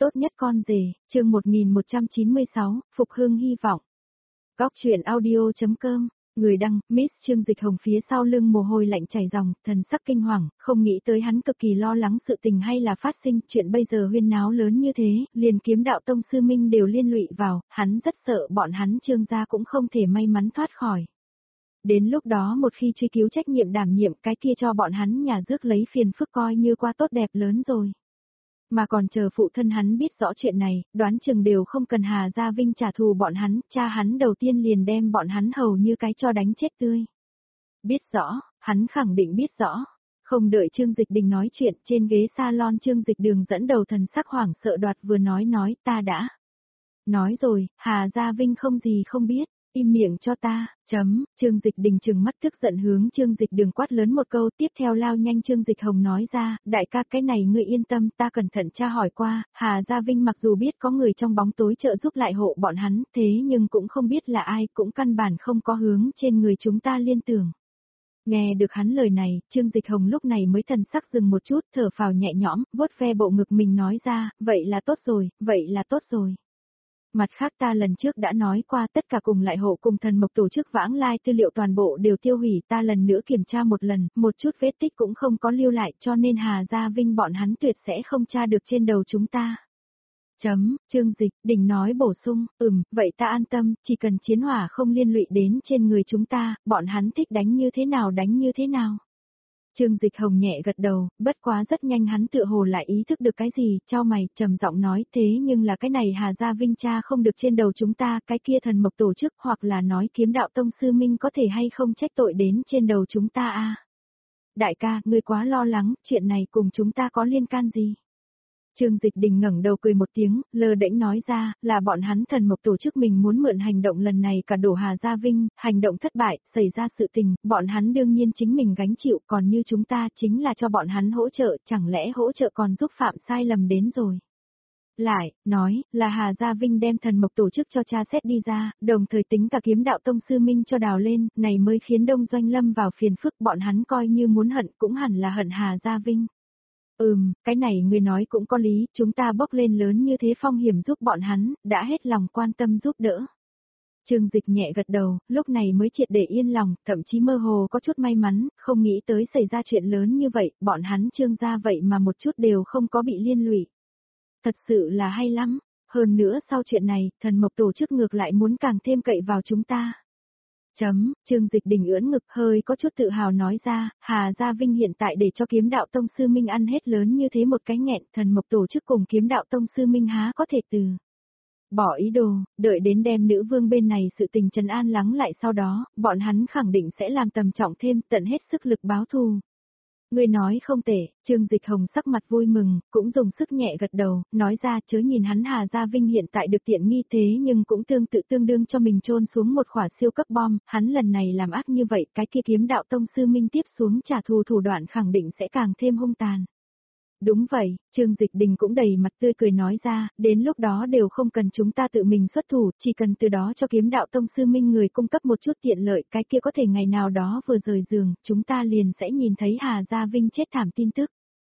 tốt nhất con rể, chương 1196, Phục hưng hy vọng. Góc truyện audio.com, người đăng, Miss Trương Dịch Hồng phía sau lưng mồ hôi lạnh chảy ròng, thần sắc kinh hoàng, không nghĩ tới hắn cực kỳ lo lắng sự tình hay là phát sinh, chuyện bây giờ huyên náo lớn như thế, liền Kiếm Đạo Tông sư minh đều liên lụy vào, hắn rất sợ bọn hắn Trương gia cũng không thể may mắn thoát khỏi. Đến lúc đó một khi truy cứu trách nhiệm đảm nhiệm cái kia cho bọn hắn nhà rước lấy phiền phức coi như qua tốt đẹp lớn rồi. Mà còn chờ phụ thân hắn biết rõ chuyện này, đoán chừng đều không cần Hà Gia Vinh trả thù bọn hắn, cha hắn đầu tiên liền đem bọn hắn hầu như cái cho đánh chết tươi. Biết rõ, hắn khẳng định biết rõ. Không đợi Trương Dịch Đình nói chuyện, trên ghế salon Trương Dịch Đường dẫn đầu thần sắc hoảng sợ đoạt vừa nói ta đã. Nói rồi, Hà Gia Vinh không gì không biết. Im miệng cho ta, Trương Dịch Đình trừng mắt tức giận hướng Trương Dịch Đường quát lớn một câu, tiếp theo lao nhanh Trương Dịch Hồng nói ra, đại ca cái này ngươi yên tâm, ta cẩn thận tra hỏi qua, Hà Gia Vinh mặc dù biết có người trong bóng tối trợ giúp lại hộ bọn hắn, thế nhưng cũng không biết là ai, cũng căn bản không có hướng trên người chúng ta liên tưởng. Nghe được hắn lời này, Trương Dịch Hồng lúc này mới thần sắc dừng một chút, thở phào nhẹ nhõm, vuốt ve bộ ngực mình nói ra, vậy là tốt rồi, vậy là tốt rồi. Mặt khác ta lần trước đã nói qua tất cả cùng lại hộ cùng thần mộc tổ chức vãng lai tư liệu toàn bộ đều tiêu hủy, ta lần nữa kiểm tra một lần, một chút vết tích cũng không có lưu lại cho nên Hà Gia Vinh bọn hắn tuyệt sẽ không tra được trên đầu chúng ta. Trương Dịch Đình nói bổ sung, vậy ta an tâm, chỉ cần chiến hỏa không liên lụy đến trên người chúng ta, bọn hắn thích đánh như thế nào đánh như thế nào. Trương Dịch Hồng nhẹ gật đầu, bất quá rất nhanh hắn tựa hồ lại ý thức được cái gì, chau mày, trầm giọng nói thế nhưng là cái này Hà Gia Vinh cha không được trên đầu chúng ta, cái kia thần mộc tổ chức hoặc là nói Kiếm Đạo Tông sư minh có thể hay không trách tội đến trên đầu chúng ta a? Đại ca, ngươi quá lo lắng, chuyện này cùng chúng ta có liên can gì? Trương Dịch Đình ngẩng đầu cười một tiếng, lơ đễnh nói ra, là bọn hắn thần mộc tổ chức mình muốn mượn hành động lần này cả đổ Hà Gia Vinh, hành động thất bại, xảy ra sự tình, bọn hắn đương nhiên chính mình gánh chịu, còn như chúng ta chính là cho bọn hắn hỗ trợ, chẳng lẽ hỗ trợ còn giúp phạm sai lầm đến rồi. Lại, nói, là Hà Gia Vinh đem thần mộc tổ chức cho tra xét đi ra, đồng thời tính cả Kiếm Đạo Tông sư minh cho đào lên, này mới khiến Đông Doanh lâm vào phiền phức, bọn hắn coi như muốn hận cũng hẳn là hận Hà Gia Vinh. Cái này người nói cũng có lý, chúng ta bốc lên lớn như thế phong hiểm giúp bọn hắn, đã hết lòng quan tâm giúp đỡ. Trương Dịch nhẹ gật đầu, lúc này mới triệt để yên lòng, thậm chí mơ hồ có chút may mắn, không nghĩ tới xảy ra chuyện lớn như vậy, bọn hắn Trương gia vậy mà một chút đều không có bị liên lụy. Thật sự là hay lắm, hơn nữa sau chuyện này, thần mộc tổ chức ngược lại muốn càng thêm cậy vào chúng ta. Trương Dịch Đình ưỡn ngực hơi có chút tự hào nói ra, Hà Gia Vinh hiện tại để cho Kiếm Đạo Tông sư minh ăn hết lớn như thế một cái nghẹn, thần mộc tổ chức cùng Kiếm Đạo Tông sư minh há có thể từ bỏ ý đồ, đợi đến đem nữ vương bên này sự tình trấn an lắng lại sau đó, bọn hắn khẳng định sẽ làm tầm trọng thêm, tận hết sức lực báo thù. Người nói không tệ, Trương Dịch Hồng sắc mặt vui mừng, cũng dùng sức nhẹ gật đầu, nói ra chớ nhìn hắn Hà Gia Vinh hiện tại được tiện nghi thế nhưng cũng tương đương cho mình chôn xuống một quả siêu cấp bom, hắn lần này làm ác như vậy, cái kia Kiếm Đạo Tông sư minh tiếp xuống trả thù thủ đoạn khẳng định sẽ càng thêm hung tàn. Đúng vậy, Trương Dịch Đình cũng đầy mặt tươi cười nói ra, đến lúc đó đều không cần chúng ta tự mình xuất thủ, chỉ cần từ đó cho Kiếm Đạo Tông sư minh người cung cấp một chút tiện lợi, cái kia có thể ngày nào đó vừa rời giường, chúng ta liền sẽ nhìn thấy Hà Gia Vinh chết thảm tin tức.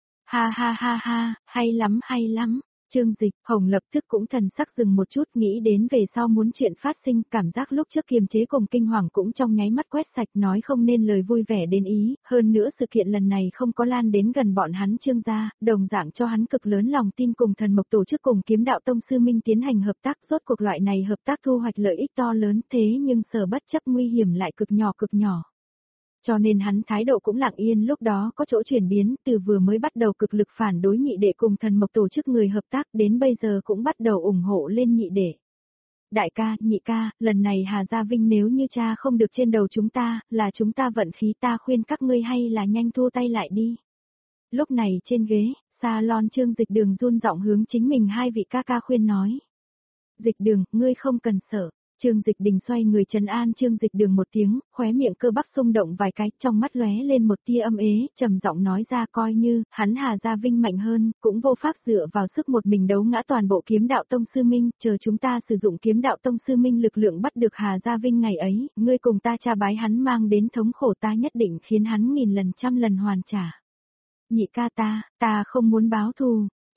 Ha ha ha ha, hay lắm hay lắm. Trương Dịch Hồng lập tức cũng thần sắc dừng một chút, nghĩ đến về sau muốn chuyện phát sinh, cảm giác lúc trước kiềm chế cùng kinh hoàng cũng trong nháy mắt quét sạch, nói không nên lời vui vẻ đến ý, hơn nữa sự kiện lần này không có lan đến gần bọn hắn Trương gia, đồng dạng cho hắn cực lớn lòng tin cùng thần mộc tổ chức cùng Kiếm Đạo Tông sư minh tiến hành hợp tác, rốt cuộc loại này hợp tác thu hoạch lợi ích to lớn, thế nhưng sở bất chấp nguy hiểm lại cực nhỏ. Cho nên hắn thái độ cũng lặng yên lúc đó có chỗ chuyển biến, từ vừa mới bắt đầu cực lực phản đối nhị đệ cùng thần mộc tổ chức người hợp tác đến bây giờ cũng bắt đầu ủng hộ lên nhị đệ. Đại ca, nhị ca, lần này Hà Gia Vinh nếu như cha không được trên đầu chúng ta, là chúng ta vận khí, ta khuyên các ngươi hay là nhanh thua tay lại đi. Lúc này trên ghế, salon Trương Dịch Đường run giọng hướng chính mình hai vị ca ca khuyên nói. Dịch Đường, ngươi không cần sợ. Trương Dịch Đình xoay người trấn an Trương Dịch Đường một tiếng, khóe miệng cơ bắp xung động vài cái, trong mắt lóe lên một tia âm ế, trầm giọng nói ra coi như, hắn Hà Gia Vinh mạnh hơn, cũng vô pháp dựa vào sức một mình đấu ngã toàn bộ Kiếm Đạo Tông sư minh, chờ chúng ta sử dụng Kiếm Đạo Tông sư minh lực lượng bắt được Hà Gia Vinh ngày ấy, ngươi cùng ta tra bái hắn mang đến thống khổ ta nhất định khiến hắn nghìn lần trăm lần hoàn trả. Nhị ca ta không muốn báo thù.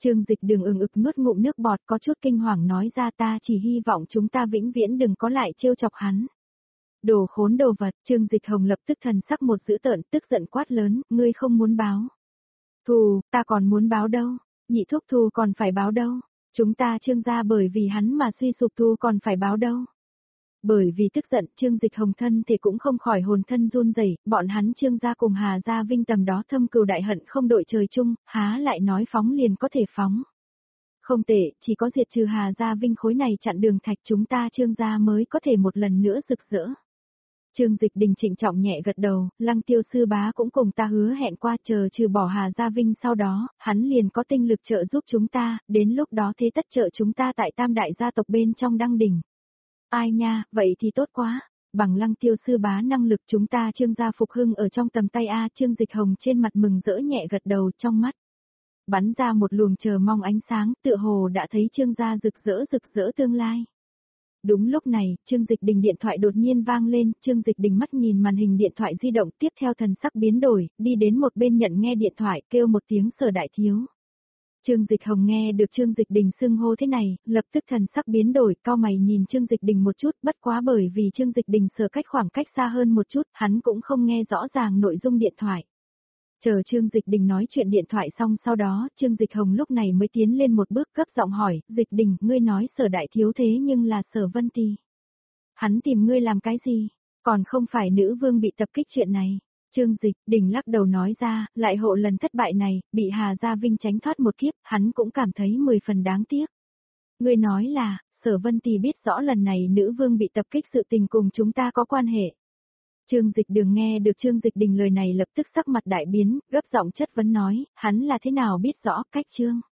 Trương Dịch Đường ực nuốt ngụm nước bọt có chút kinh hoàng nói ra ta chỉ hy vọng chúng ta vĩnh viễn đừng có lại trêu chọc hắn. Đồ khốn đồ vật, Trương Dịch Hồng lập tức thần sắc một dữ tợn tức giận quát lớn, ngươi không muốn báo. Thù, ta còn muốn báo đâu, nhị thúc thù còn phải báo đâu, chúng ta Trương gia bởi vì hắn mà suy sụp thù còn phải báo đâu. Bởi vì tức giận Trương Dịch Hồng thân thì cũng không khỏi hồn thân run rẩy, bọn hắn Trương gia cùng Hà gia Vinh tầm đó thâm cừu đại hận không đội trời chung, há lại nói phóng liền có thể phóng. Không tệ, chỉ có diệt trừ Hà gia Vinh khối này chặn đường thạch chúng ta Trương gia mới có thể một lần nữa rực rỡ. Trương Dịch Đình trịnh trọng nhẹ gật đầu, Lăng Tiêu sư bá cũng cùng ta hứa hẹn qua chờ trừ bỏ Hà gia Vinh sau đó, hắn liền có tinh lực trợ giúp chúng ta, đến lúc đó thế tất trợ chúng ta tại tam đại gia tộc bên trong đăng đỉnh. Ai nha, vậy thì tốt quá, bằng Lăng Tiêu sư bá năng lực chúng ta Trương gia phục hưng ở trong tầm tay A. Trương Dịch Hồng trên mặt mừng rỡ nhẹ gật đầu trong mắt. Bắn ra một luồng chờ mong ánh sáng, tựa hồ đã thấy Trương gia rực rỡ tương lai. Đúng lúc này, Trương Dịch Đình điện thoại đột nhiên vang lên, Trương Dịch Đình mắt nhìn màn hình điện thoại di động tiếp theo thần sắc biến đổi, đi đến một bên nhận nghe điện thoại kêu một tiếng Sở đại thiếu. Trương Dịch Hồng nghe được Trương Dịch Đình xưng hô thế này, lập tức thần sắc biến đổi, cau mày nhìn Trương Dịch Đình một chút, bất quá bởi vì Trương Dịch Đình sở cách khoảng cách xa hơn một chút, hắn cũng không nghe rõ ràng nội dung điện thoại. Chờ Trương Dịch Đình nói chuyện điện thoại xong sau đó, Trương Dịch Hồng lúc này mới tiến lên một bước gấp giọng hỏi, Dịch Đình, ngươi nói Sở đại thiếu thế nhưng là Sở Vân Tì. Hắn tìm ngươi làm cái gì? Còn không phải nữ vương bị tập kích chuyện này. Trương Dịch Đình lắc đầu nói ra, lại hộ lần thất bại này, bị Hà Gia Vinh tránh thoát một kiếp, hắn cũng cảm thấy 10 phần đáng tiếc. Ngươi nói là, Sở Vân Tì biết rõ lần này nữ vương bị tập kích sự tình cùng chúng ta có quan hệ. Trương Dịch Đường nghe được Trương Dịch Đình lời này lập tức sắc mặt đại biến, gấp giọng chất vấn nói, hắn là thế nào biết rõ cách Trương.